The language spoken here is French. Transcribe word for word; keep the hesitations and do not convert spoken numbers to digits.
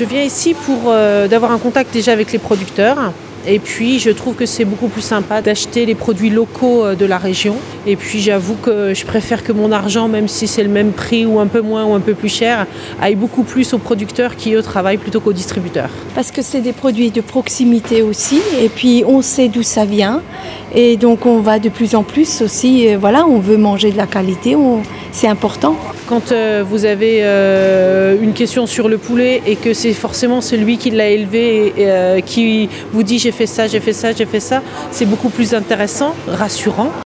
Je viens ici pour euh, d'avoir un contact déjà avec les producteurs. Et puis je trouve que c'est beaucoup plus sympa d'acheter les produits locaux de la région. Et puis j'avoue que je préfère que mon argent, même si c'est le même prix ou un peu moins ou un peu plus cher, aille beaucoup plus aux producteurs qui eux travaillent plutôt qu'aux distributeurs. Parce que c'est des produits de proximité aussi, et puis on sait d'où ça vient. Et donc on va de plus en plus aussi, voilà, on veut manger de la qualité, on... c'est important. Quand euh, vous avez euh, une question sur le poulet et que c'est forcément celui qui l'a élevé et, euh, qui vous dit j'ai fait ça, j'ai fait ça, j'ai fait ça, c'est beaucoup plus intéressant, rassurant.